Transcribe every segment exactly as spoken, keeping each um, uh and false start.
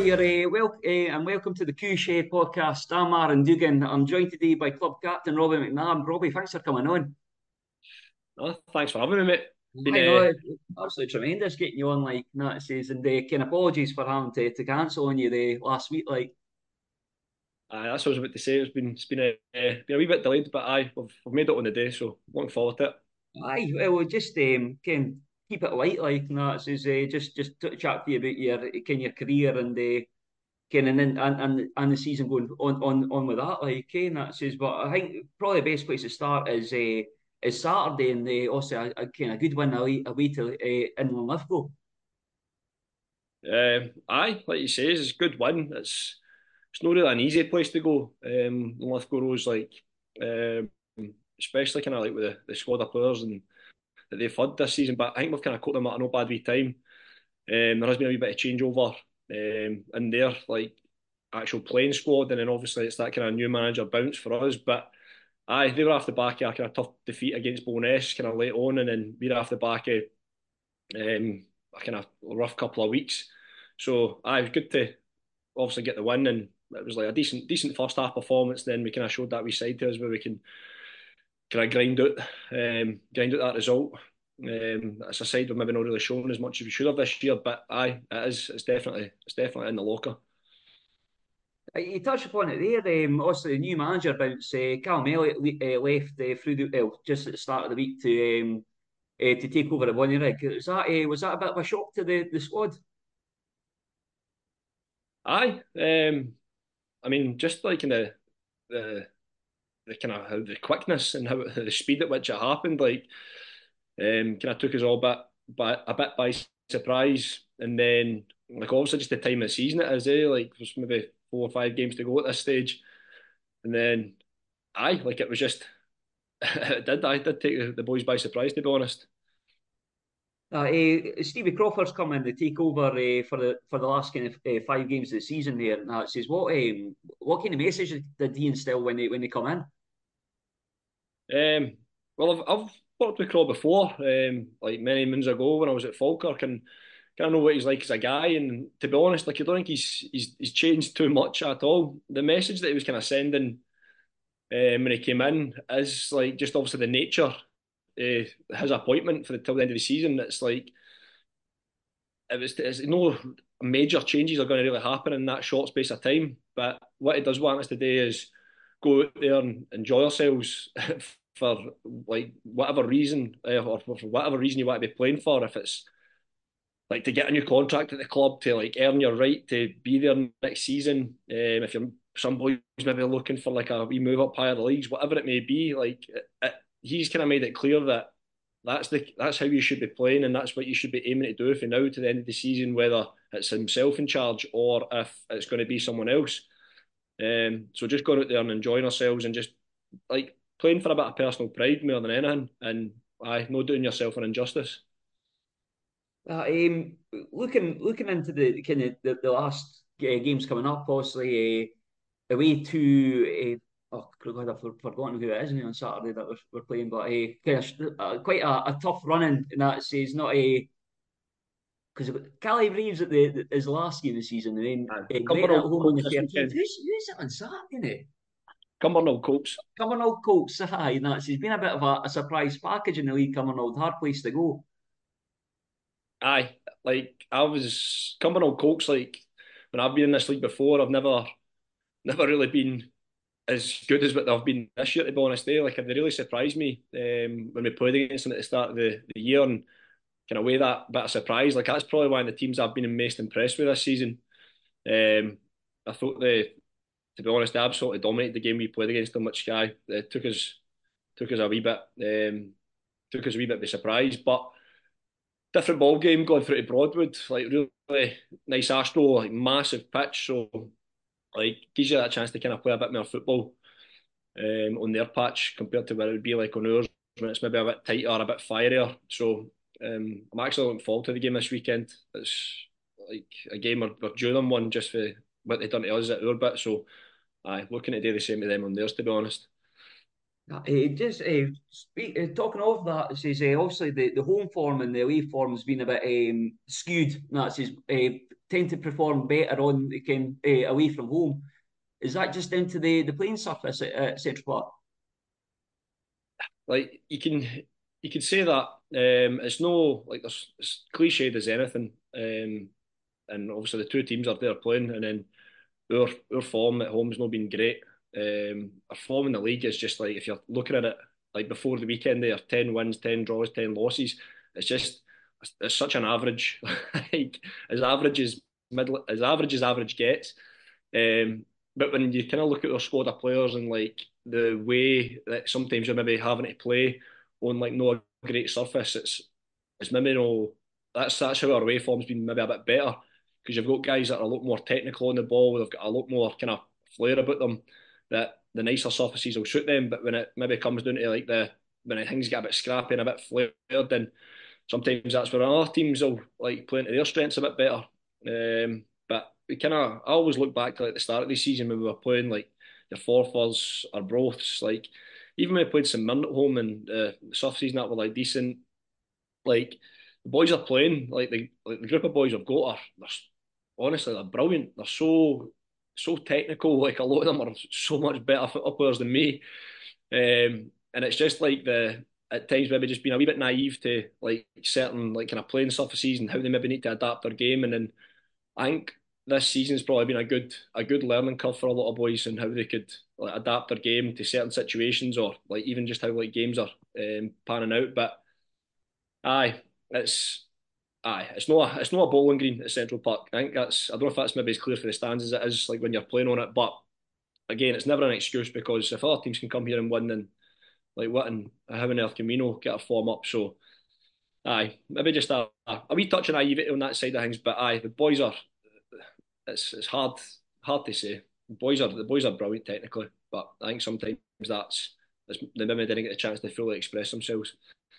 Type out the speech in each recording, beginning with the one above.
you're uh, well, uh, and welcome to the Q Share podcast. I'm Aaron Dugan. I'm joined today by club captain Robbie McNabb. Robbie, thanks for coming on. Oh, thanks for having me, mate. Been I know uh, it's absolutely tremendous getting you on like that says, and uh, can apologies for having to, to cancel on you the last week. Like, aye, that's what I was about to say. It's been it's been a uh, been a wee bit delayed, but aye, we've, we've made it on the day, so looking forward to it. aye, well, we'll just um, can keep it light like that. Says uh, just just to chat to you about your kind your career and uh, kind and then and, and and the season going on on on with that like okay, and that says. But I think probably the best place to start is uh, is Saturday and uh, also a, a kind of good win away away to uh, Inland Lithgow. Um, aye, like you say, it's a good win. It's it's not really an easy place to go. Um, Lithgow Rose, like, um, especially kind of like with the, the squad of players and that they've had this season. But I think we've kind of caught them at a no bad wee time. Um, there has been a wee bit of changeover um, in their like actual playing squad, and then obviously it's that kind of new manager bounce for us. But aye, they were off the back of a kind of tough defeat against Bo'ness kind of late on, and then we were off the back of um, a kind of rough couple of weeks. So aye, it was good to obviously get the win, and it was like a decent decent first half performance. Then we kind of showed that we side to us where we can kind of grind out um, grind out that result. Um, it's a side we've maybe not really shown as much as we should have this year, but aye, it is. It's definitely it's definitely in the locker. Uh, You touched upon it there. Um, obviously, the new manager bounce. Uh, Callum Elliott le- uh, left uh, through the uh, just at the start of the week to um, uh, to take over at Bonnyrigg. Was that uh, was that a bit of a shock to the, the squad? Aye, um, I mean, just like in the the the kind of how the quickness and how the speed at which it happened, like um, kind of took us all bit, by, a bit by surprise. And then, like obviously, just the time of the season it is, eh? Like there's maybe four or five games to go at this stage, and then aye, like it was just it did. I did take the, the boys by surprise, to be honest. Uh, uh, Stevie Crawford's come in to take over uh, for the for the last kind of uh, five games of the season there. And that says what um, what kind of message did he instill when they when they come in? Um, well, I've, I've worked with Craw before, um, like many moons ago when I was at Falkirk, and kind of know what he's like as a guy. And to be honest, like I don't think he's he's he's changed too much at all. The message that he was kind of sending um, when he came in is like just obviously the nature uh, his appointment for the till the end of the season. It's like it was it's no major changes are going to really happen in that short space of time. But what he does want us to do is go out there and enjoy ourselves for like whatever reason, uh, or for whatever reason you want to be playing for. If it's like to get a new contract at the club, to like earn your right to be there next season. Um, if you're some boys maybe looking for like a wee move up higher the leagues, whatever it may be, like it, it, he's kind of made it clear that that's the that's how you should be playing, and that's what you should be aiming to do from now to the end of the season, whether it's himself in charge or if it's going to be someone else. Um, so just going out there and enjoying ourselves and just like playing for a bit of personal pride more than anything, and I no doing yourself an injustice. Uh, um, looking looking into the kind of the, the last uh, games coming up, obviously uh, away to uh, oh God, I've forgotten who it is now on Saturday that we're, we're playing, but uh, kind of, uh, quite a, a tough running in that says not a because Cali Reeves at the, the his last game of the season, and then And uh, Gretna at Cumbernauld home on the Colts this thirteenth. weekend. Who's who's it on Saturday? Cumbernauld Colts. Cumbernauld Colts, aye, and that's he's been a bit of a, a surprise package in the league. Cumbernauld, hard place to go. Aye, like I was Cumbernauld Colts. Like when I've been in this league before, I've never, never really been as good as what they've been this year. To be honest, eh? Like they really surprised me um, when we played against them at the start of the, the year, and kind of weigh that bit of surprise. Like that's probably one of the teams I've been most impressed with this season. Um, I thought they, to be honest, they absolutely dominated the game we played against them, which guy it took us took us a wee bit um, took us a wee bit by surprise, but. Different ball game going through to Broadwood, like really nice Astro, like massive pitch, so like gives you that chance to kind of play a bit more football um, on their patch compared to where it would be like on ours when it's maybe a bit tighter, a bit fierier. So um, I'm actually looking forward to the game this weekend. It's like a game we're, we're due them one just for what they've done to us at our bit. So aye, looking to do the same to them on theirs, to be honest. Uh, just uh, speak, uh, talking of that, it says uh, obviously the, the home form and the away form has been a bit um, skewed. That says uh, tend to perform better on can uh, away from home. Is that just down to the the playing surface at, at Central Park? Like you can you could say that um, it's no like there's it's cliched as anything, um, and obviously the two teams are there playing, and then our our form at home's not been great. Um, our form in the league is just like if you're looking at it like before the weekend, there are ten wins, ten draws, ten losses. It's just it's such an average, like as average as middle as average as average gets. Um, but when you kind of look at their squad of players and like the way that sometimes you're maybe having to play on like no great surface, it's it's maybe no that's that's how our away form's been maybe a bit better because you've got guys that are a lot more technical on the ball, they've got a lot more kind of flair about them that the nicer surfaces will suit them. But when it maybe comes down to like the when things get a bit scrappy and a bit flared, then sometimes that's where other teams will like play into their strengths a bit better. Um, but we kind of I always look back to like the start of the season when we were playing like your Forfars or Broths, like even when we played St Mirren at home and uh, the surfaces that were like decent, like the boys are playing, like the like the group of boys I've got are they're, honestly they're brilliant. They're so so technical. Like a lot of them are so much better football players than me. Um, and it's just like the at times maybe just being a wee bit naive to like certain like kind of playing surfaces and how they maybe need to adapt their game. And then I think this season's probably been a good a good learning curve for a lot of boys and how they could like adapt their game to certain situations or like even just how like games are um, panning out. But aye, it's aye, it's not a, it's not a bowling green at Central Park. I think that's I don't know if that's maybe as clear for the stands as it is like when you're playing on it, but again, it's never an excuse because if other teams can come here and win, then like what and how in El Camino get our form up. So aye, maybe just a, a wee touch of naivety on that side of things, but aye, the boys are it's it's hard hard to say. The boys are the boys are brilliant technically, but I think sometimes that's, that's they maybe didn't get the chance to fully express themselves.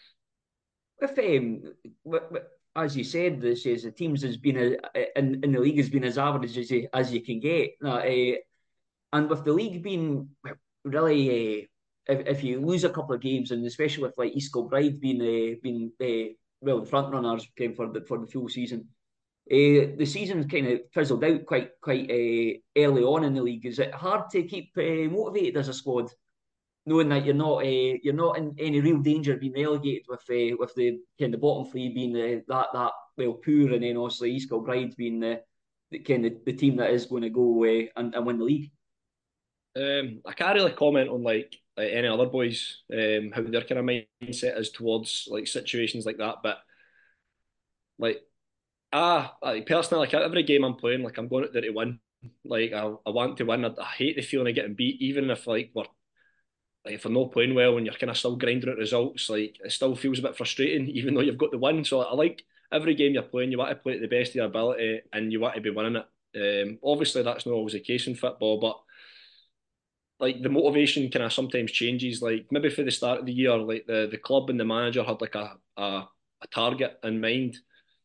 With um, wi- wi- as you said, this is the teams has been a, in in the league has been as average as you as you can get. Now, uh, and with the league being really, uh, if, if you lose a couple of games, and especially with like East Kilbride being uh, being uh, well the front runners came for the for the full season, uh, the season kind of fizzled out quite quite uh, early on in the league. Is it hard to keep uh, motivated as a squad, knowing that you're not uh, you're not in any real danger of being relegated with uh, with the kind of bottom three being uh, that that well poor, and then obviously East Kilbride being the, the kind of the team that is going to go uh, and, and win the league. Um, I can't really comment on like, like any other boys, um, how their kind of mindset is towards like situations like that. But like, ah, like personally, like every game I'm playing, like I'm going out there to win. Like I, I want to win. I, I hate the feeling of getting beat, even if like we're like if we're not playing well and you're kind of still grinding out results. Like it still feels a bit frustrating, even though you've got the win. So I like every game you're playing, you want to play to the best of your ability and you want to be winning it. Um, obviously, that's not always the case in football, but like the motivation kind of sometimes changes. Like maybe for the start of the year, like the, the club and the manager had like a a, a target in mind,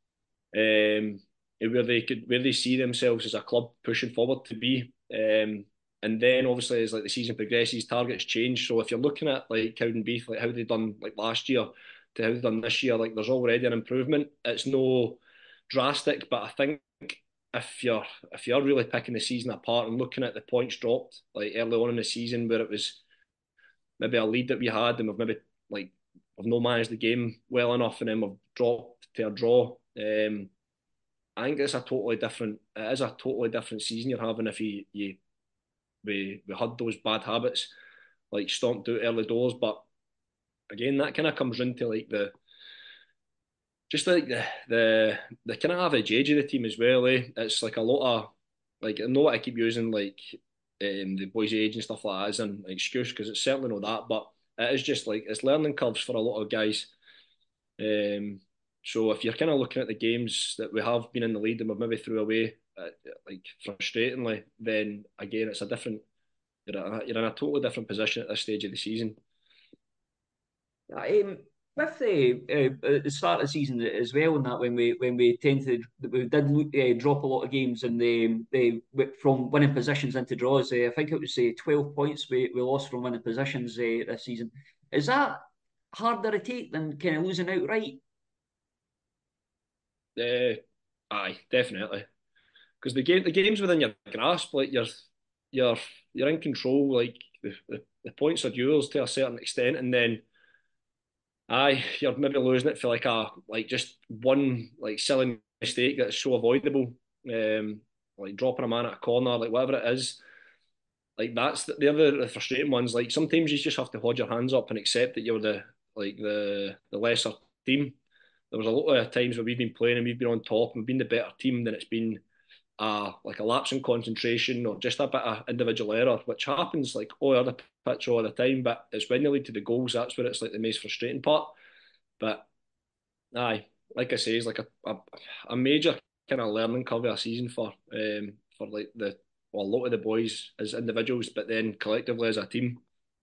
um, where they could where they see themselves as a club pushing forward to be. Um, and then obviously as like the season progresses, targets change. So if you're looking at like Cowdenbeath, like how they done like last year to how they done this year, like there's already an improvement. It's no drastic, but I think if you're if you're really picking the season apart and looking at the points dropped like early on in the season where it was maybe a lead that we had and we've maybe like we've not managed the game well enough and then we've dropped to a draw. Um, I think it's a totally different. It is a totally different season you're having if you you we we had those bad habits like stomped out early doors. But again, that kind of comes into like the just like the the the kind of average age of the team as well. Eh? It's like a lot of like I know what I keep using like um, the boys' age and stuff like that as an excuse because it's certainly not that, but it is just like it's learning curves for a lot of guys. Um, so if you're kind of looking at the games that we have been in the lead and we've maybe threw away uh, like frustratingly, then again it's a different. You're in a, you're in a totally different position at this stage of the season. Um, with the uh, at the start of the season as well, and that when we when we tend to we did uh, drop a lot of games and the the from winning positions into draws. Uh, I think it was uh, twelve points we, we lost from winning positions uh, this season. Is that harder to take than kind of losing outright? Uh, aye, definitely. because the game the game's within your grasp. Like you're you're you're in control. Like the, the, the points are yours to a certain extent, and then aye, you're maybe losing it for like a like just one like silly mistake that's so avoidable. Um, like dropping a man at a corner, like whatever it is. Like that's the, the other the frustrating ones. Like sometimes you just have to hold your hands up and accept that you're the like the the lesser team. There was a lot of times where we've been playing and we've been on top and we've been the better team, than it's been uh like a lapse in concentration or just a bit of individual error, which happens like all other pitch all the time. But it's when they lead to the goals that's where it's like the most frustrating part. But aye, like I say, it's like a a, a major kind of learning curve of a season for um for like the well, a lot of the boys as individuals, but then collectively as a team.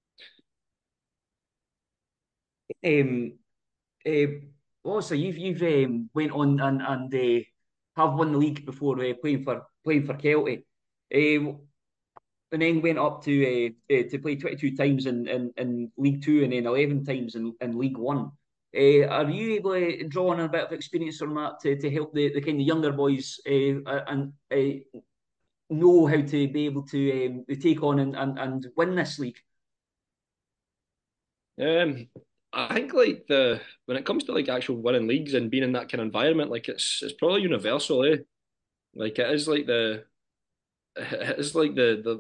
Um, uh, also, you've you've um, went on and and uh, have won the league before uh, playing for playing for Kelty, uh, and then went up to uh, uh, to play twenty-two times in, in, in League Two and then eleven times in, in League One. Uh, are you able to draw on a bit of experience from that to, to help the, the kind of younger boys uh, and uh, know how to be able to um, take on and, and, and win this league? Um, I think like the when it comes to like actual winning leagues and being in that kind of environment, like it's it's probably universal, eh? Like it is like the it is like the the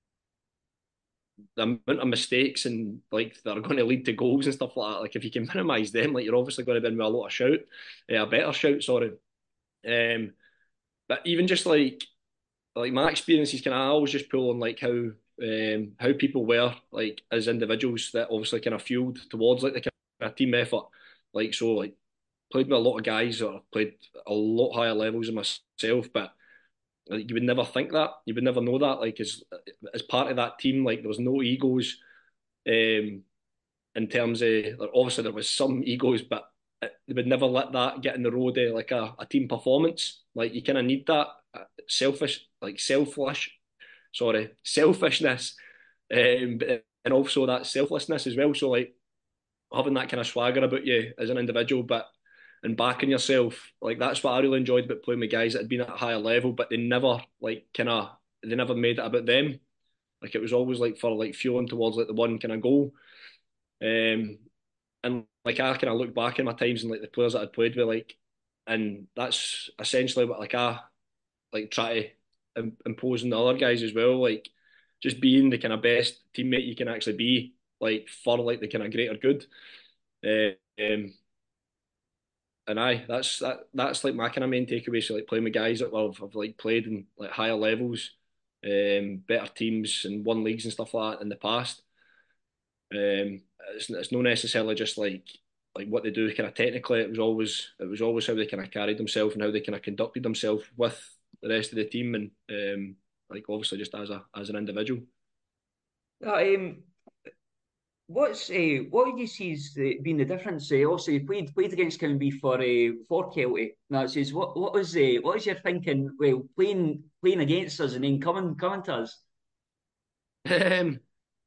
the amount of mistakes and like that are going to lead to goals and stuff like that. Like if you can minimise them, like you're obviously going to be in with a lot of shout, eh, a better shout, sorry. Um, but even just like like my experiences kind of I always just pull on like how um how people were like as individuals that obviously kind of fueled towards like the kind of team effort. Like so like played with a lot of guys that have played a lot higher levels than myself, but like, you would never think that. You would never know that. Like as as part of that team, like there was no egos. Um, in terms of like, obviously there was some egos, but it, they would never let that get in the road of like a, a team performance. Like you kind of need that uh, selfish, like selfish, sorry, selfishness, um, and also that selflessness as well. So like having that kind of swagger about you as an individual, but and backing yourself, like that's what I really enjoyed about playing with guys that had been at a higher level, but they never like kind of they never made it about them. Like it was always like for like fueling towards like the one kind of goal. Um, and like I kind of look back in my times and like the players that I'd played with, like, and that's essentially what like I like try to im- impose on the other guys as well. Like just being the kind of best teammate you can actually be, like for like the kind of greater good. Uh, um, and I that's that that's like my kind of main takeaway. So like playing with guys that have, have like played in like higher levels, um, better teams and won leagues and stuff like that in the past. Um, it's, it's not necessarily just like like what they do kind of technically. It was always it was always how they kind of carried themselves and how they kind of conducted themselves with the rest of the team and um, like obviously just as a as an individual. Uh, um, What's uh, what would you see as uh, been the difference? Uh, also, you played played against Cowdenbeath for uh, for Kelty. Now, it says what what was uh, what was your thinking? Well, playing playing against us and then coming coming to us. Um,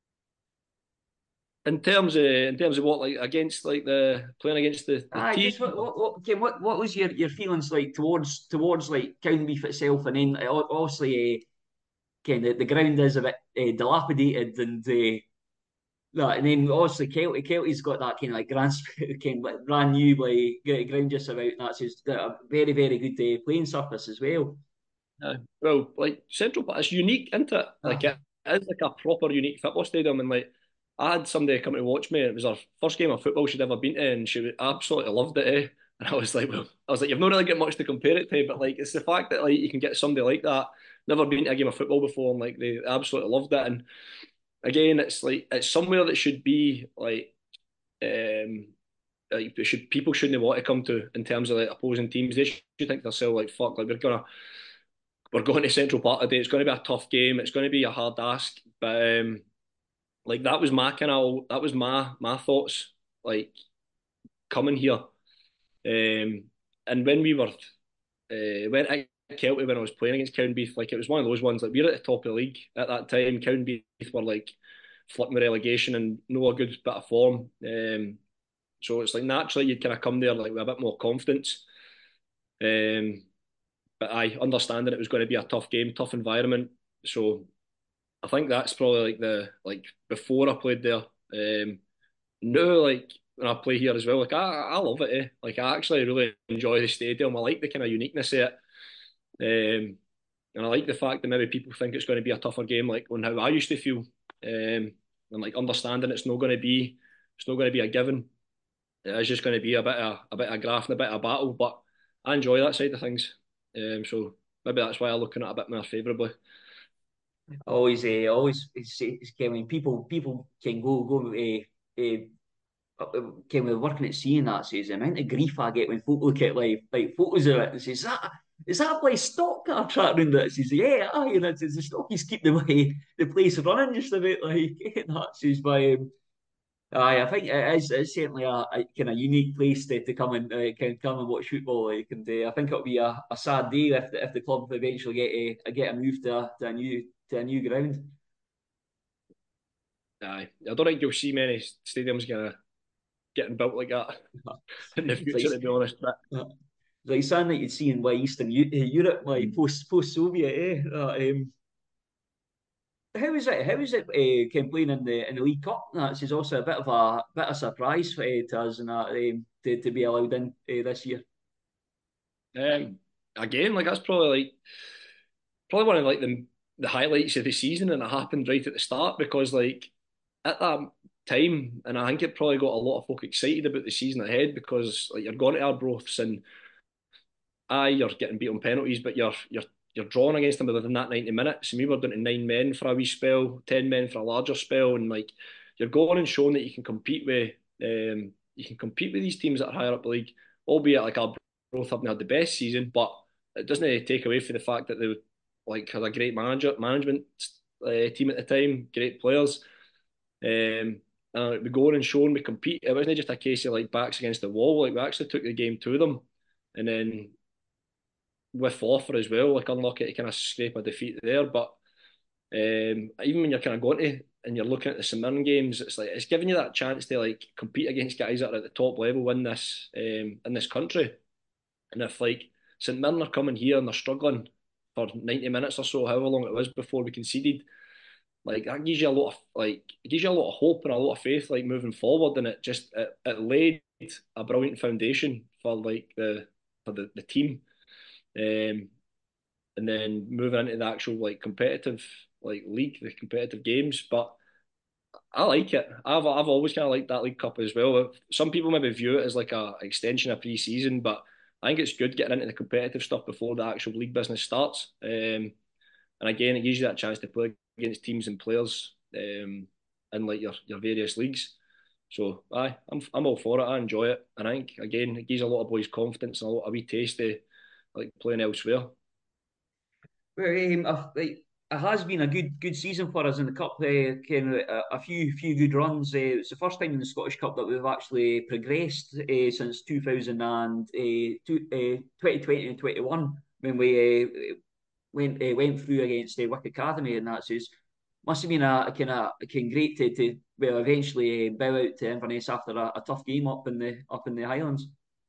in terms of in terms of what like against like the playing against the the Ah, team. just what what what, Ken, what what was your, your feelings like towards towards like Cowdenbeath itself, and then uh, obviously, uh, Ken, the, the ground is a bit uh, dilapidated and. Uh, no, and then obviously Kelty, Kelty's got that kind of like grand, kind of like brand new like ground just about, and that's just a very very good uh, playing surface as well. Uh, well, like Central Park, it's unique, isn't it? Like Ah, it is like a proper unique football stadium, and like I had somebody come to watch me, and it was her first game of football she'd ever been to, and she absolutely loved it. Eh? And I was like, well, I was like, you've not really got much to compare it to, but like it's the fact that like you can get somebody like that, never been to a game of football before, and like they absolutely loved it. And again, it's like it's somewhere that should be like um like it should people shouldn't want to come to in terms of like opposing teams. They should think to themselves like fuck, like we're gonna we're going to Central Park today. It's going to be a tough game. It's going to be a hard ask. But um, like that was my kind of that was my my thoughts. Like coming here, um, and when we were uh, went at Kelty when I was playing against Cowdenbeath, like it was one of those ones like we were at the top of the league at that time. Cowdenbeath were like flirting with relegation and no a good bit of form. Um, so it's like naturally you'd kind of come there like with a bit more confidence. Um, but I understanding it was going to be a tough game, tough environment. So I think that's probably like the like before I played there. Um, now, like when I play here as well, like I I love it. Eh? Like I actually really enjoy the stadium. I like the kind of uniqueness of it, um, and I like the fact that maybe people think it's going to be a tougher game, like on how I used to feel, um, and like understanding it's not going to be it's not going to be a given. It's just going to be a bit of a bit of graft and a bit of battle. But I enjoy that side of things, um, so maybe that's why I'm looking at it a bit more favourably. Always, uh, always, it's, it's, when people people can go go uh, uh, can we working at seeing that says the amount of grief I get when folk look at like like photos of it and says that is that place stock car track round it? Says yeah, aye, and it says the stockies keep the way the place running just a bit like that says by um, aye, I think it is it's certainly a, a kind of unique place to, to come and uh, can come and watch football like and uh, I think it'll be a, a sad day if the, if the club eventually get a get a move to a, to a new to a new ground. Aye, I don't think you'll see many stadiums gonna getting built like that in the It's like future, to be honest. But it's like something that you'd see in like Eastern Eu- Europe, like mm. post post Soviet, eh? Uh, um, how is it? How is it? Uh, Ken playing in the in the League Cup? That's is also a bit of a bit of surprise for, uh, to us, and that um, to, to be allowed in uh, this year. um, again, like that's probably like probably one of like the the highlights of the season, and it happened right at the start because like at that time, and I think it probably got a lot of folk excited about the season ahead because like you're going to Arbroaths and aye, you're getting beat on penalties, but you're you're you're drawing against them within that ninety minutes. And we were down to nine men for a wee spell, ten men for a larger spell, and like you're going and showing that you can compete with um you can compete with these teams that are higher up the league, albeit like our both haven't had the best season, but it doesn't take away from the fact that they like had a great manager management uh, team at the time, great players. Um, and we go on and show and we compete. It wasn't just a case of like backs against the wall. Like we actually took the game to them, and then with offer as well, like unlucky to kind of scrape a defeat there. But um, even when you're kind of going to and you're looking at the St Mirren games, it's like it's giving you that chance to like compete against guys that are at the top level in this um, in this country. And if like St Mirren are coming here and they're struggling for ninety minutes or so, however long it was before we conceded, like that gives you a lot of like it gives you a lot of hope and a lot of faith like moving forward. And it just it, it laid a brilliant foundation for like the for the, the team. Um, and then moving into the actual like competitive like league, the competitive games. But I like it. I've I've always kind of liked that League Cup as well. Some people maybe view it as like a extension of pre-season, but I think it's good getting into the competitive stuff before the actual league business starts. Um, and again, it gives you that chance to play against teams and players um, in like your, your various leagues. So aye, I'm I'm all for it. I enjoy it, and I think again it gives a lot of boys confidence and a lot of wee taste of like playing elsewhere. Well, um, I, like, it has been a good good season for us in the cup. Uh, kind of a, a few few good runs. Uh, it's the first time in the Scottish Cup that we've actually progressed uh, since two thousand and uh, two, uh, twenty twenty and twenty one when we uh, went uh, went through against uh, Wick Academy, and that's just must have been a, a kind of kind of great to, to well eventually uh, bow out to Inverness after a, a tough game up in the up in the Highlands.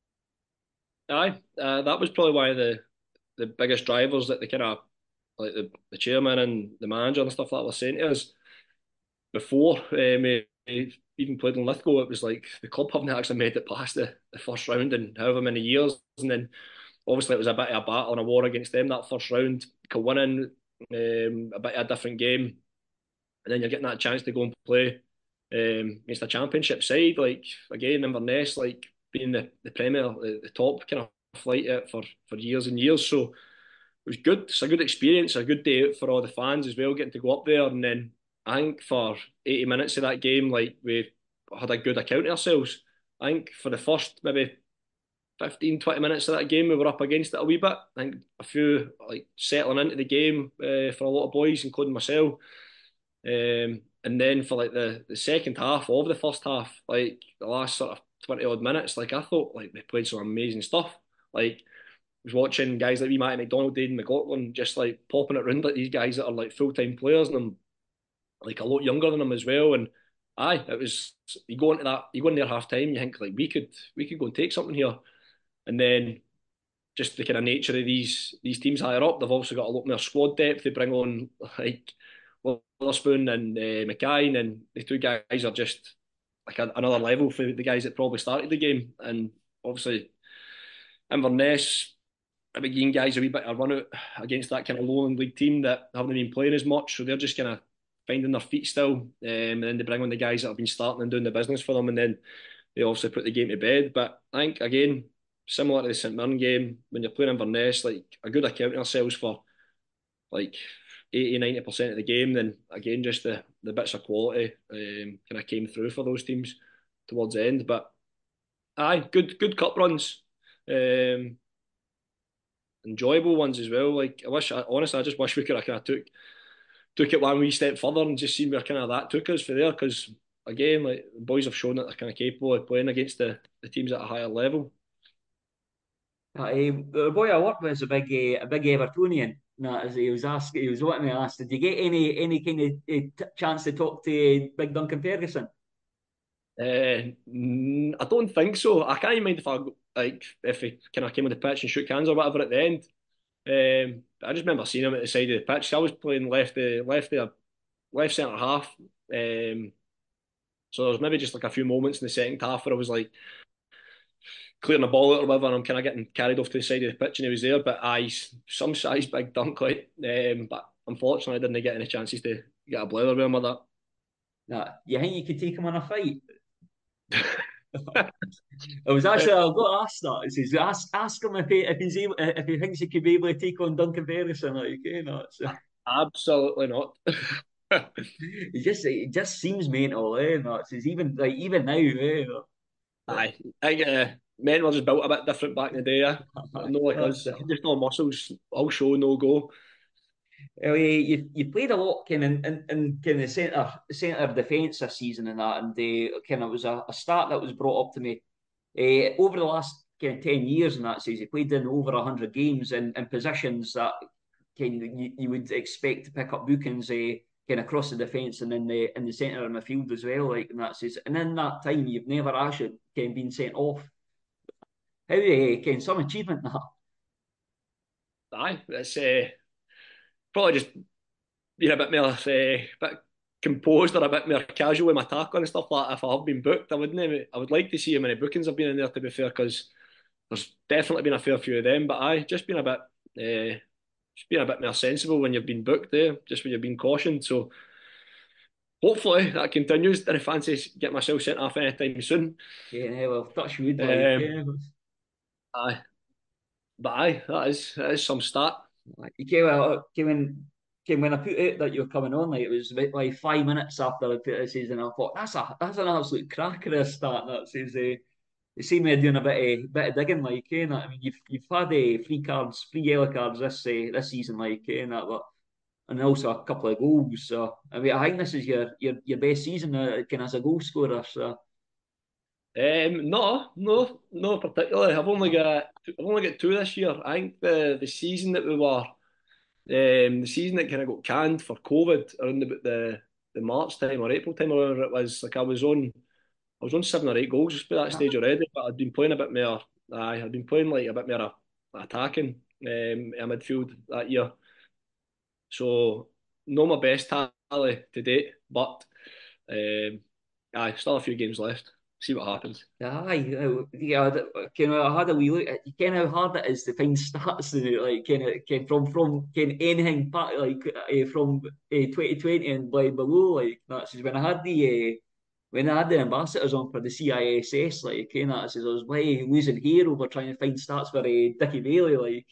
Aye, uh, that was probably one of the the biggest drivers that the kind of like the, the chairman and the manager and stuff like that were saying to us before um, we even played in Lithgow. It was like the club haven't actually made it past the, the first round in however many years, and then obviously it was a bit of a battle and a war against them that first round. Could win in um, a bit of a different game, and then you're getting that chance to go and play um, against a championship side like again Inverness, like being the the Premier, the, the top kind of flight it for for years and years. So it was good. It's a good experience, a good day out for all the fans as well, getting to go up there. And then I think for eighty minutes of that game, like we had a good account of ourselves. I think for the first maybe fifteen, twenty minutes of that game, we were up against it a wee bit. I think a few like settling into the game uh, for a lot of boys, including myself. Um, and then for like the, the second half of the first half, like the last sort of twenty odd minutes, like I thought like we played some amazing stuff. Like was watching guys like we Matty McDonald, Aidan McLaughlin, just like popping it round like these guys that are like full time players and I'm like a lot younger than them as well. And aye, it was you go into that, you go in there half time, you think like we could we could go and take something here. And then just the kind of nature of these these teams higher up. They've also got a lot more squad depth. They bring on like Witherspoon and uh, McKine, and the two guys are just like a, another level for the guys that probably started the game. And obviously Inverness, Aberdeen guys a wee bit of run out against that kind of lowland league team that haven't been playing as much, so they're just kind of finding their feet still. Um, and then they bring on the guys that have been starting and doing the business for them, and then they obviously put the game to bed. But I think again, similar to the St Mirren game, when you're playing Inverness, like a good account of ourselves for like eighty ninety percent of the game, then again just the, the bits of quality um, kind of came through for those teams towards the end. But aye, good good cup runs. Um, enjoyable ones as well. Like I wish, I, honestly, I just wish we could have kind of took took it one wee step further and just seen where kind of that took us for there. Because again, like the boys have shown that they're kind of capable of playing against the, the teams at a higher level. Uh, the boy I worked with is a big, uh, a big Evertonian. No, as he was asking, he was wanting to ask, did you get any any kind of uh, t- chance to talk to Big Duncan Ferguson? Uh, mm, I don't think so. I can't even mind if I like if he kind of came on the pitch and shook hands or whatever at the end. Um, I just remember seeing him at the side of the pitch. I was playing left, uh, left, uh, left centre half. Um, so there was maybe just like a few moments in the second half where I was like clearing the ball out or whatever, and I'm kind of getting carried off to the side of the pitch, and he was there. But aye, some size big dunk, like. Um, but unfortunately, I didn't get any chances to get a blather with him with that. No, you think you could take him on a fight? I was actually I got asked that. It says ask ask him if he if he's able if he thinks he could be able to take on Duncan Ferguson, like you know. It's, Absolutely not. it just it just seems mental, eh? No, it's it's even like even now, eh? No. But, Aye, I think uh, men were just built a bit different back in the day. Yeah? No like that's us, it. just no muscles, all show, no go. Well, you, you you played a lot kind of in, in, in kind of centre centre defence this season and that, and they kind of was a, a stat that was brought up to me. Uh, over the last kind of ten years and that says he played in over a hundred games in, in positions that kind of you, you would expect to pick up bookings uh, kind of across the defence and in the in the centre of the field as well, like and that says. And in that time, you've never actually kind of been sent off. How uh, kind of some achievement that. Aye, it's uh, probably just being a bit more uh, bit composed or a bit more casual with my tackling and stuff like that. If I have been booked, I wouldn't. Have, I would like to see how many bookings have been in there. To be fair, because there's definitely been a fair few of them. But I just been a bit, uh, just being a bit more sensible when you've been booked there, just when you've been cautioned. So hopefully that continues. Didn't fancy get myself sent off anytime soon. Yeah, well, touch wood, like. Um, Yeah. aye, but aye, that is that is some stat. Like, you came out, came in, came when I put out that you were coming on, like it was about like five minutes after I put it says, and I thought that's a that's an absolute cracker of a start. That says uh, you see me doing a bit of bit of digging, like eh, that. I mean, you've you've had uh, free cards, free yellow cards this uh, this season, like eh, that, but and also a couple of goals. So I mean, I think this is your your your best season, uh, kind of as a goal scorer. So Um, no, no, no particularly. I've only got I've only got two this year. I think the the season that we were um, the season that kind of got canned for COVID around about the the March time or April time or whatever it was. Like I was on I was on seven or eight goals just by that stage already, but I'd been playing a bit more. I had been playing like a bit more attacking um, in midfield that year. So not my best tally to date, but um, aye, still a few games left. See what happens. aye, uh, yeah, kind of. I had a wee look. At, you kind of how hard it is to find stats in it, like kind of, kind from from kind of anything back, like uh, from uh, twenty twenty and by below, like that's when I had the uh, when I had the ambassadors on for the C I S S, like kind of, I says I was way losing hair over trying to find stats for uh, Dickie Bailey, like.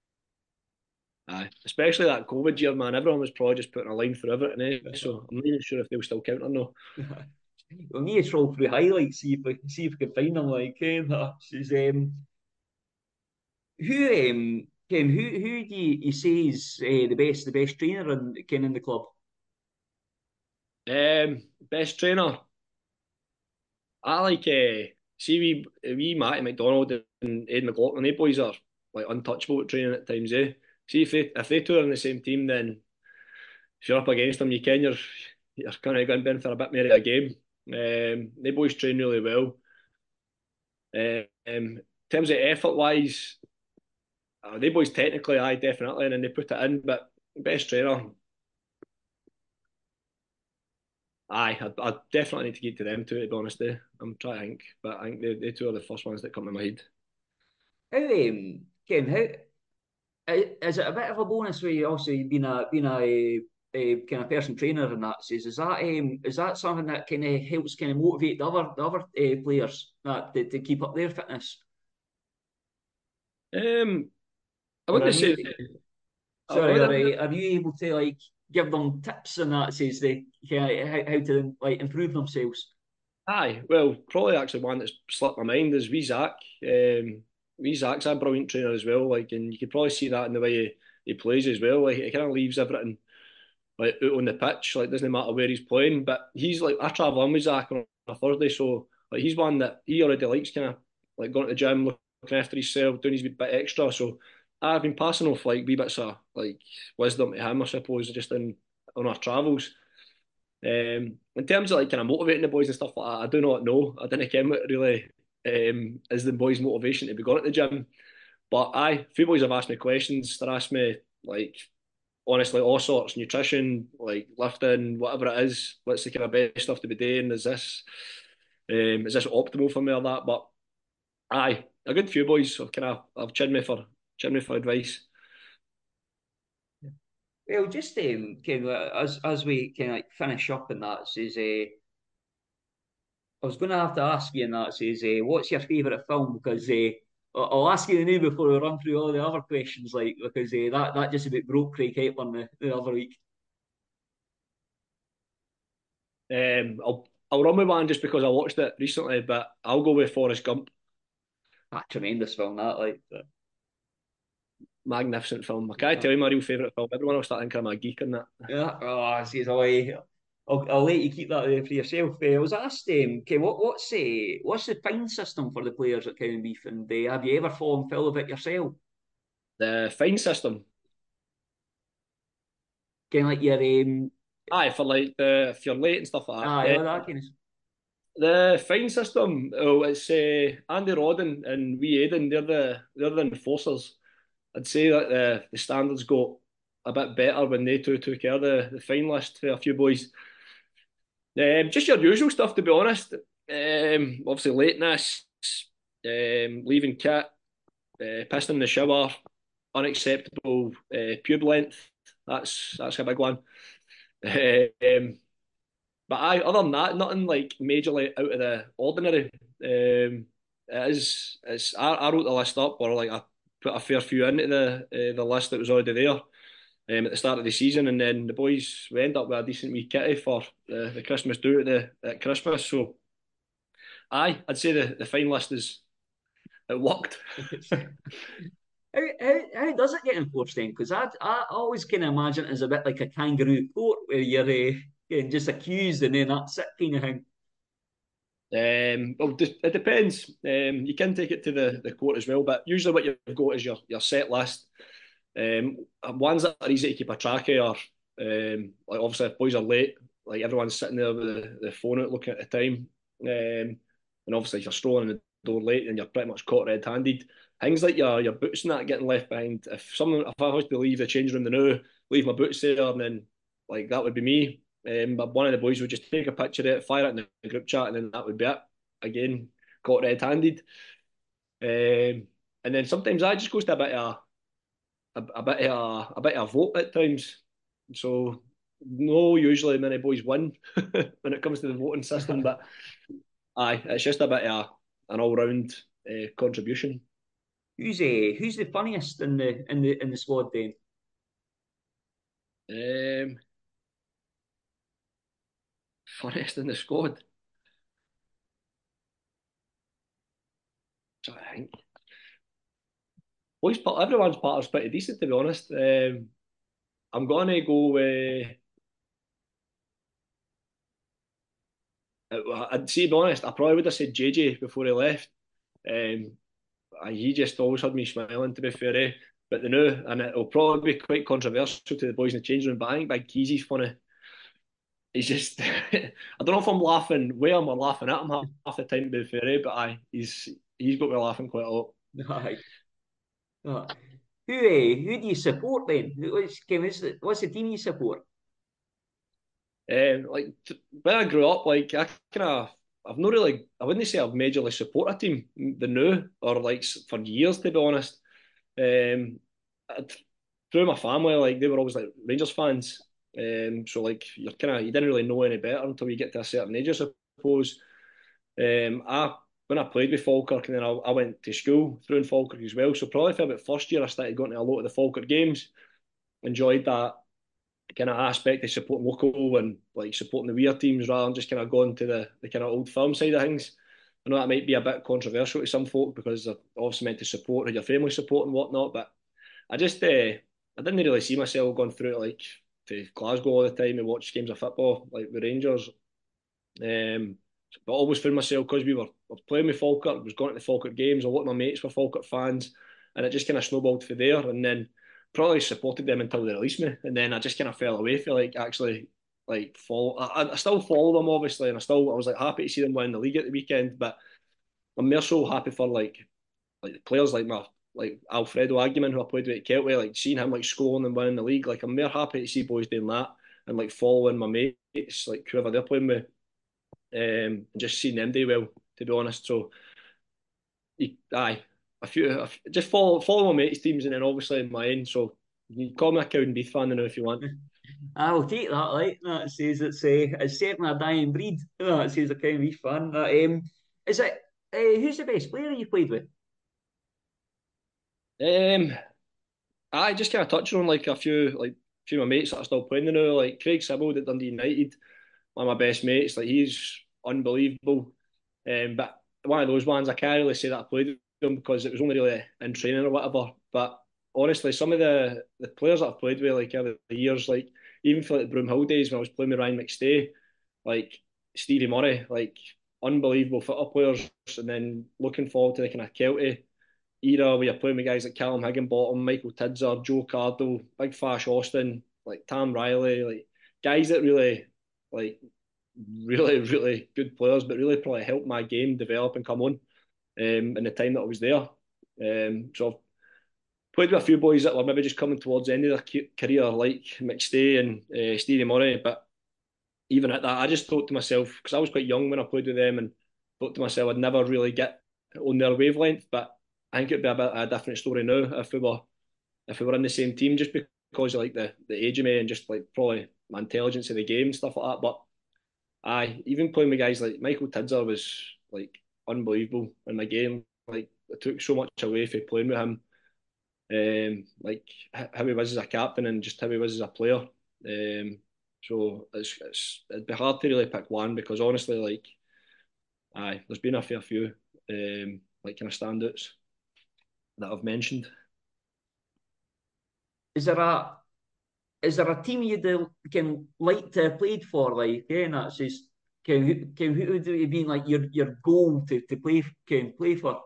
Aye, especially that COVID year, man. Everyone was probably just putting a line through everything, eh? So I'm not even sure if they'll still count or no. Well, me to troll through highlights, see if I see if I can find them, like kind of. She's um. Who um Ken, who who do you, you say is uh, the best the best trainer in Ken in the club? Um, best trainer. I like uh, see we we Matty McDonald and Ed McLaughlin. They boys are like untouchable at training at times, eh? See if they if they two are in the same team, then if you're up against them, you can you're you're kind of going in for a bit more of a game. Um, they boys train really well. Uh, um, in terms of effort wise. Uh, they boys technically, aye, definitely, and then they put it in. But best trainer, aye, I, I definitely need to get to them too. To be honest, eh? I'm trying to think, but I think they, they two are the first ones that come to my head. How um, Ken, how i- is it a bit of a bonus where you also being a being a, a kind of person trainer and that says is that um, is that something that kind of helps kind of motivate the other the other uh, players that to, to keep up their fitness, Um, I or are wouldn't say you I, I sorry, are, wouldn't, uh, are you able to like give them tips and that says they kind of how, how to like improve themselves? aye, well, probably actually one that's slipped my mind is wee Zach. Um, wee Zach's a brilliant trainer as well. Like, and you could probably see that in the way he, he plays as well. Like, he kind of leaves everything like out on the pitch. Like, doesn't matter where he's playing. But he's like, I travel in with Zach on a Thursday, so like he's one that he already likes, kind of like going to the gym, looking after himself, doing his wee bit extra. So I've been passing off like wee bits of like wisdom to him, I suppose, just in on our travels. Um, in terms of like kind of motivating the boys and stuff like that, I do not know. I didn't care what really um, is the boys' motivation to be going to the gym. But aye, a few boys have asked me questions. They're asked me like honestly all sorts, nutrition, like lifting, whatever it is. What's the kind of best stuff to be doing? Is this um, is this optimal for me or that? But aye, a good few boys have kind of have chinned me for chinned me for advice. Well, just um, kind of, as as we kind of like finish up in that says uh, I was going to have to ask you, and that says, uh, what's your favourite film? Because uh, I- I'll ask you now before we run through all the other questions, like because uh, that that just about broke Craig Hepburn the, the other week. Um, I'll I'll run with one just because I watched it recently, but I'll go with Forrest Gump. Ah, tremendous film that, like. But, Magnificent film. I can't uh, tell you my real favourite film. Everyone will start thinking I'm a geek on that. yeah, oh, says away. I'll, I'll let you keep that there for yourself. Uh, I was asked, um, okay, what what's uh, what's the fine system for the players at Cowdenbeath, and uh, have you ever fallen foul of it yourself? The fine system. Kind of like your um, Aye, for like the if you're late and stuff like aye, that. all Uh, that kind of. the fine system. Oh, it's uh, Andy Rodden and Wee Aiden. They're the they're the enforcers. I'd say that the the standards got a bit better when they two took care of the, the fine list for a few boys. Um, just your usual stuff, to be honest. Um, obviously lateness, um, leaving kit, uh, pissing in the shower, unacceptable uh, pube length. That's that's a big one. um, but I, other than that, nothing like majorly out of the ordinary. Um, it is. It's. I, I wrote the list up, or like I put a fair few into the uh, the list that was already there um, at the start of the season, and then the boys we end up with a decent wee kitty for the, the Christmas do at the at Christmas. So, aye, I'd say the, the fine list is it worked. How, how, how does it get enforced then? Because I, I always kind of imagine it as a bit like a kangaroo court where you're uh, getting just accused and then that's it kind of thing. Um, well, it depends. Um, you can take it to the, the court as well, but usually what you've got is your, your set list. Um, ones that are easy to keep a track of are um, like obviously if boys are late, like everyone's sitting there with the, the phone out looking at the time. Um, and obviously if you're strolling in the door late, then you're pretty much caught red-handed. Things like your your boots and that getting left behind. If someone if I was to leave the change room the now, leave my boots there, and then like that would be me. Um, but one of the boys would just take a picture of it, fire it in the group chat, and then that would be it. Again, caught red-handed. Um, and then sometimes I just goes to a bit of a, a bit of a, a bit of a vote at times. So no, usually many boys win when it comes to the voting system, but aye, it's just a bit of a, an all round uh, contribution. Who's uh, who's the funniest in the in the in the squad then? Um, funniest in the squad. So I think boys, part everyone's part is pretty decent to be honest. Um, I'm gonna go with. I'd say, to be honest, I probably would have said J J before he left. Um, he just always had me smiling, to be fair. Eh? But the new, and it'll probably be quite controversial to the boys in the change room, but I think Big Keezy's funny. He's just, I don't know if I'm laughing with him or laughing at him half, half the time, to be fair, eh? But aye, he's he's got me laughing quite a lot. Aye. Uh, who uh, who do you support then? What's, what's, the, what's the team you support? Um, like t- when I grew up, like I kind of, I've not really, I wouldn't say I've majorly support a team, the new or like s- for years to be honest. Um, I- Through my family, like they were always like Rangers fans. Um, so like you're kind of you didn't really know any better until you get to a certain age, I suppose. Um, I when I played with Falkirk and then I, I went to school through in Falkirk as well. So probably for about first year I started going to a lot of the Falkirk games. Enjoyed that kind of aspect of supporting local and like supporting the weird teams rather than just kind of going to the, the kind of old firm side of things. I know that might be a bit controversial to some folk because they're obviously meant to support who your family support and whatnot, but I just uh, I didn't really see myself going through it like to Glasgow all the time and watch games of football like the Rangers. Um, but I always found myself because we were, were playing with Falkirk, was going to the Falkirk games. A lot of my mates were Falkirk fans, and it just kind of snowballed from there. And then probably supported them until they released me, and then I just kind of fell away for like actually like follow. I, I still follow them obviously, and I still I was like happy to see them win the league at the weekend. But I'm more so happy for like like the players like my like Alfredo Aguiman who I played with at Keltway, like seeing him like scoring and winning the league. Like I'm more happy to see boys doing that and like following my mates, like whoever they're playing with um, and just seeing them do well, to be honest. So, you, aye, a few, a few, just follow follow my mates' teams and then obviously my own. So, you can call me a Cowden Beef fan now if you want. I'll take that, like that says it's uh, it's certainly a dying breed. That says a kind of wee fun. That, um, is it uh, who's the best player you played with? Um, I just kind of touched on like a few, like a few of my mates that are still playing now, like Craig Sibbald at Dundee United, one of my best mates. Like he's unbelievable. Um, but one of those ones I can't really say that I played with him because it was only really in training or whatever. But honestly, some of the the players that I've played with, like over the years, like even for like the Broomhill days when I was playing with Ryan McStay, like Stevie Murray, like unbelievable football players. And then looking forward to the kind of Kelty era where you're playing with guys like Callum Higginbottom, Michael Tidser, Joe Cardle, Big Fash Austin, like Tam Riley, like guys that really like really, really good players, but really probably helped my game develop and come on um, in the time that I was there. Um, so I've played with a few boys that were maybe just coming towards the end of their career, like McStay and uh, Stevie Murray. But even at that, I just thought to myself, because I was quite young when I played with them, and thought to myself I'd never really get on their wavelength. But I think it'd be a bit a different story now if we were if we were in the same team, just because of like the the age of me and just like probably my intelligence of the game and stuff like that. But aye, even playing with guys like Michael Tidser was like unbelievable in my game. Like I took so much away from playing with him. Um, like how he was as a captain and just how he was as a player. Um, so it's, it's it'd be hard to really pick one because honestly, like aye, there's been a fair few um, like kind of standouts that I've mentioned. Is there a is there a team you'd uh, can like to have played for? Like, yeah, and that's just can who can who would have been like your your goal to to play can play for?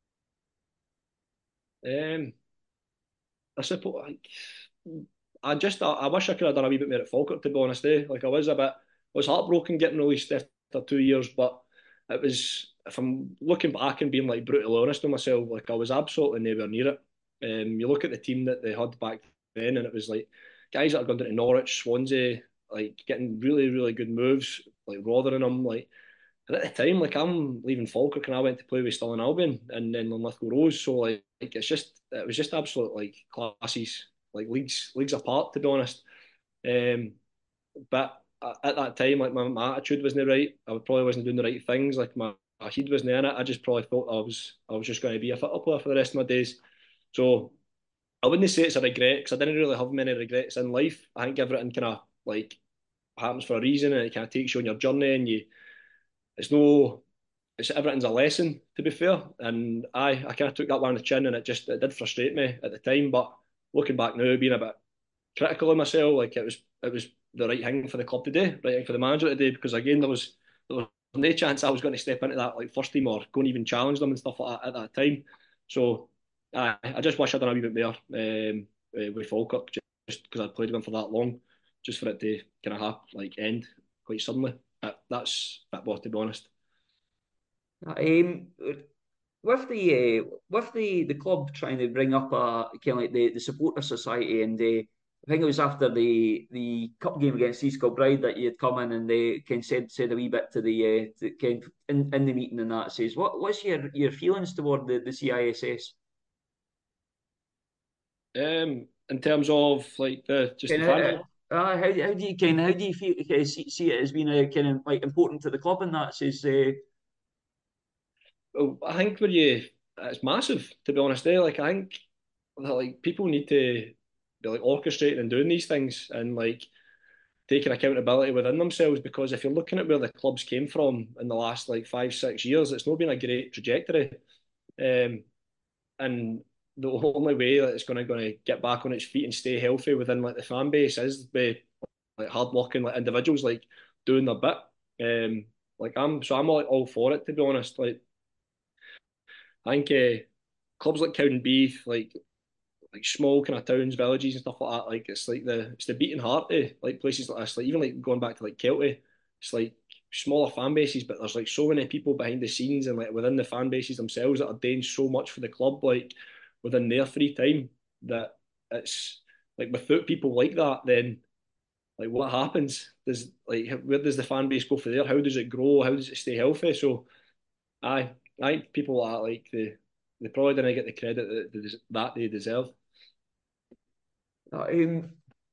Um, I suppose like I just I, I wish I could have done a wee bit more at Falkirk to be honest. Eh? Like I was a bit I was heartbroken getting released after two years, but it was if I'm looking back and being like brutally honest with myself, like I was absolutely nowhere near it. Um, you look at the team that they had back then, and it was like guys that had gone down to Norwich, Swansea, like getting really really good moves, like Rotherham, like. And at the time, like I'm leaving Falkirk and I went to play with Stirling Albion and then Linlithgow Rose. So like, like it's just it was just absolute like classes, like leagues leagues apart to be honest. Um, but at that time, like my, my attitude wasn't right. I probably wasn't doing the right things. Like my, my head wasn't in it. I just probably thought I was I was just going to be a football player for the rest of my days. So I wouldn't say it's a regret because I didn't really have many regrets in life. I think everything kind of like happens for a reason and it kind of takes you on your journey and you it's no it's everything's a lesson to be fair. And I I kind of took that one on the chin and it just it did frustrate me at the time. But looking back now, being a bit critical of myself, like it was it was the right thing for the club today, right thing for the manager today, because again there was there was no chance I was going to step into that like first team or go and even challenge them and stuff like that at that time. So I I just wish I'd done a wee bit more um, uh, with Falkirk just because I'd played with them for that long, just for it to kind of have like end quite suddenly. That, that's that was to be honest. Um, with the uh, with the the club trying to bring up a kind of like the, the supporter society, and uh, I think it was after the the cup game against East Kilbride that you had come in and they kind of said said a wee bit to the uh, to, kind of in, in the meeting, and that says what what's your your feelings toward the the C I S S? Um, in terms of like the just Kind the of, fan uh, base. uh, how how do you kind of how do you feel uh, see, see it as being a kind of like important to the club, and that says uh, Well, I think where you it's massive to be honest. Eh? Like I think that, like people need to be like orchestrating and doing these things and like taking accountability within themselves because if you're looking at where the clubs came from in the last like five six years, it's not been a great trajectory. Um, and the only way that it's going to going to get back on its feet and stay healthy within like the fan base is by like hard working like individuals like doing their bit. Um, like I'm so I'm like all for it to be honest. Like I think uh, clubs like Cowdenbeath, like like small kind of towns, villages and stuff like that. Like it's like the it's the beating heart of like places like this. Like even like going back to like Kelty, it's like smaller fan bases, but there's like so many people behind the scenes and like within the fan bases themselves that are doing so much for the club, like within their free time. That it's like without people like that, then like what happens? Does like where does the fan base go for there? How does it grow? How does it stay healthy? So I I think people like that, like they they probably didn't get the credit that they, that they deserve. um,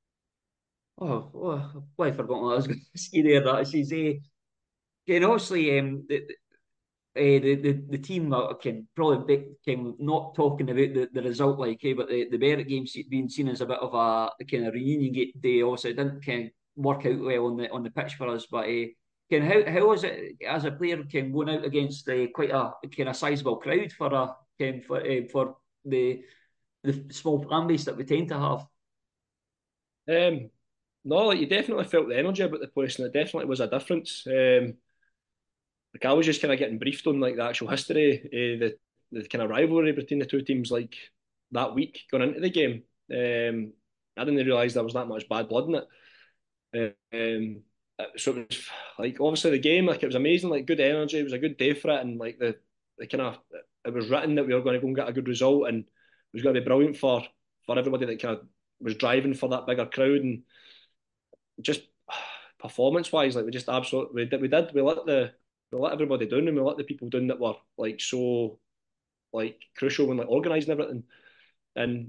oh, oh, well, I forgot what I was going to say there. That says uh, and obviously um, the, uh, the, the the team uh, can probably be, can not talking about the, the result like eh, but the, the Berwick game being seen as a bit of a, a kind of reunion gate day. Also, it didn't kind of work out well on the on the pitch for us. But uh, can how how was it as a player can going out against uh, quite a kind of sizable crowd for a can for uh, for the the small fan base that we tend to have. Um, no, like you definitely felt the energy about the place, and it definitely was a difference. Um, like I was just kind of getting briefed on like the actual history, uh, the the kind of rivalry between the two teams, like that week going into the game. Um, I didn't realise there was that much bad blood in it. Um, uh, so it was like obviously the game, like it was amazing, like good energy. It was a good day for it, and like the the kind of it was written that we were going to go and get a good result, and it was going to be brilliant for for everybody that kind of was driving for that bigger crowd and just performance wise, like we just absolutely we did we did we let the we let everybody down and we let the people down that were like so like crucial when like organising everything. And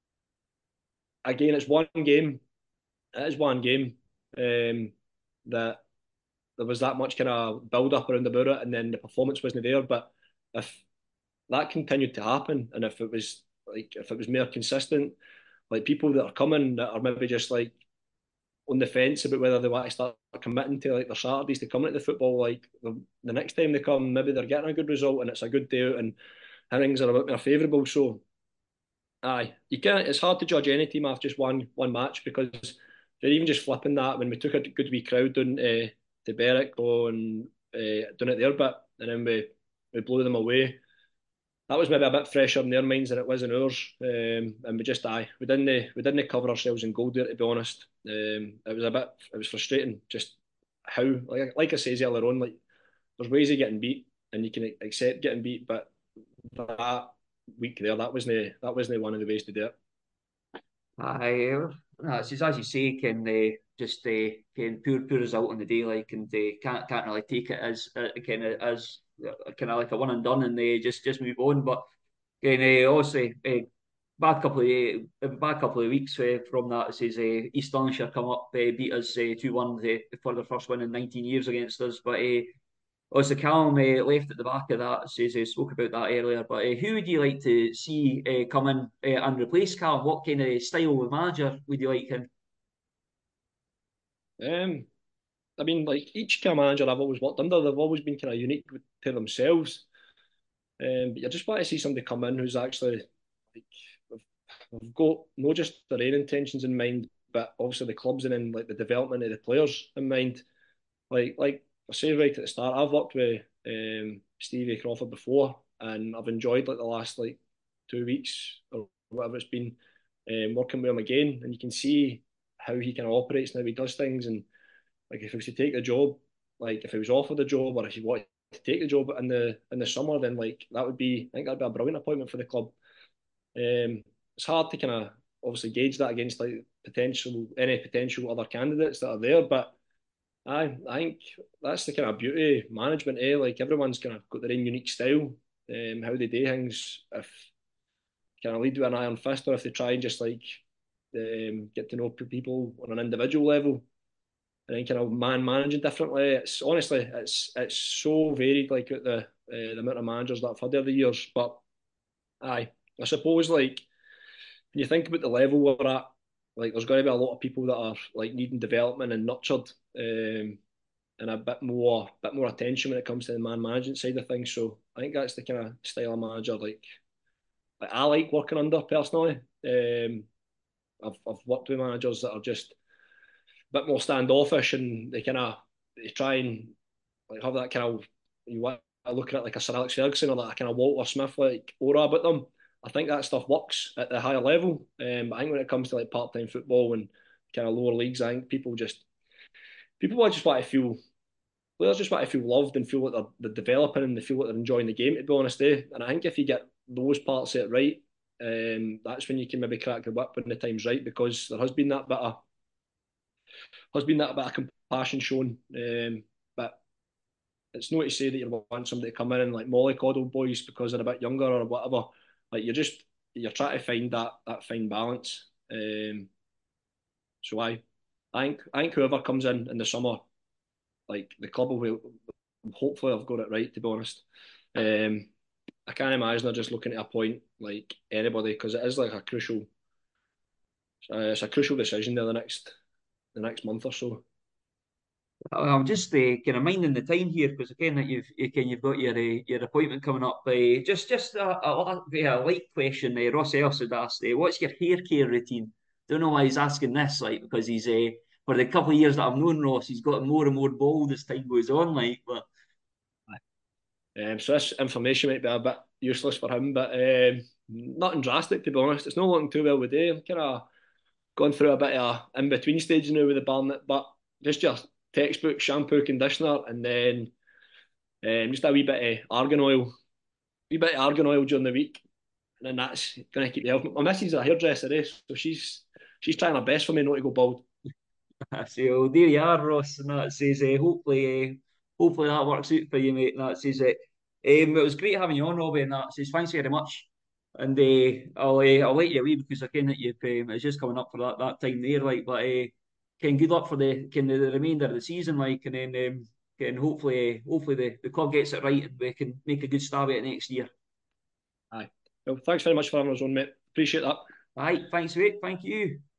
again, it's one game. It is one game. Um, that there was that much kind of build up around about it, and then the performance wasn't there. But if that continued to happen, and if it was like if it was more consistent, like people that are coming that are maybe just like on the fence about whether they want to start committing to like their Saturdays to coming to the football. Like the, the next time they come, maybe they're getting a good result and it's a good day out and things are a bit more favourable. So, aye, you can't. It's hard to judge any team after just one one match because they're even just flipping that when we took a good wee crowd down to to Berwick and uh, down at their bit, and then we we blew them away. That was maybe a bit fresher in their minds than it was in ours. Um, and we just aye, we didn't we didn't cover ourselves in gold there to be honest. Um, it was a bit it was frustrating just how like like I says earlier on, like there's ways of getting beat and you can accept getting beat, but that week there that wasn't that wasn't one of the ways to do it. Aye, uh, no, it's just as you say, can uh, just uh, can poor poor result on the day, like, and uh, can't can't really take it as uh, kind of as uh, kind of like a one and done, and they uh, just just move on. But again, uh, obviously, uh, bad couple of uh, bad couple of weeks uh, from that. It says uh, East Lanarkshire come up, uh, beat us uh, two one uh, for the first win in nineteen years against us, but. Uh, Also, Callum uh, left at the back of that, says he spoke about that earlier. But uh, who would you like to see uh, come in uh, and replace Callum? What kind of style of manager would you like him? Um, I mean, like each kind of manager I've always worked under, they've always been kind of unique to themselves. Um, but I just want to see somebody come in who's actually like we've got not just their own intentions in mind, but also the clubs and in like the development of the players in mind. Like like I say right at the start, I've worked with um, Stevie Crawford before, and I've enjoyed like the last like two weeks or whatever it's been um, working with him again, and you can see how he kind of operates and how he does things, and like if he was to take the job, like if he was offered the job or if he wanted to take the job in the in the summer, then like that would be I think that'd be a brilliant appointment for the club. Um, it's hard to kind of obviously gauge that against like potential any potential other candidates that are there, but I I think that's the kind of beauty of management, eh? Like everyone's kind of got their own unique style, um, how they do things. If kind of lead with an iron fist, or if they try and just like um, get to know people on an individual level, and then kind of man managing differently. It's honestly, it's it's so varied, like the uh, the amount of managers that I've had over the years. But aye, I suppose like when you think about the level we're at, like there's going to be a lot of people that are like needing development and nurtured, um, and a bit more bit more attention when it comes to the man management side of things. So I think that's the kind of style of manager like, like I like working under personally. Um, I've I've worked with managers that are just a bit more standoffish, and they kind of they try and like have that kind of you want to look at it like a Sir Alex Ferguson or like a kind of Walter Smith like aura about them. I think that stuff works at the higher level. Um, but I think when it comes to like part time football and kind of lower leagues, I think people just people just want to feel players just want to feel loved and feel like they're, they're developing and they feel like they're enjoying the game. To be honest, eh? And I think if you get those parts of it right, um, that's when you can maybe crack the whip when the time's right, because there has been that bit of has been that bit of compassion shown. Um, but it's not to say that you want somebody to come in and like mollycoddle boys because they're a bit younger or whatever. Like you're just you're trying to find that that fine balance. Um, so I, I think I think whoever comes in in the summer, like the club will hopefully have got it right. To be honest, um, I can't imagine they're just looking to appoint like anybody, because it is like a crucial, uh, it's a crucial decision there the next the next month or so. I'm just uh, kind of minding the time here because again that you've again you've got your uh, your appointment coming up. Uh, just just a, a, a light question. Uh, Ross Ellis had asked, uh, "What's your hair care routine?" Don't know why he's asking this, like because he's uh, for the couple of years that I've known Ross, he's got more and more bald as time goes on. Like, but Um, so this information might be a bit useless for him, but um, nothing drastic to be honest. It's not looking too well with day. I'm kind of going through a bit of a in between stage now with the Barnet, but just your textbook shampoo, conditioner, and then um, just a wee bit of argan oil, wee bit of argan oil during the week, and then that's going to keep the health. My missus is a hairdresser, eh? So she's she's trying her best for me not to go bald. so there you are, Ross, and that says uh, hopefully uh, hopefully that works out for you, mate. And that says it. Um, it was great having you on, Robbie, and that says thanks very much. And uh, I'll uh, I'll let you away because again that you've um, it's just coming up for that, that time there, like. But uh, Ken, good luck for the can the, the remainder of the season, like, and then um, and hopefully uh, hopefully the, the club gets it right and we can make a good start at it next year. Aye. Well, thanks very much for having us on, mate. Appreciate that. All right, thanks, mate. Thank you.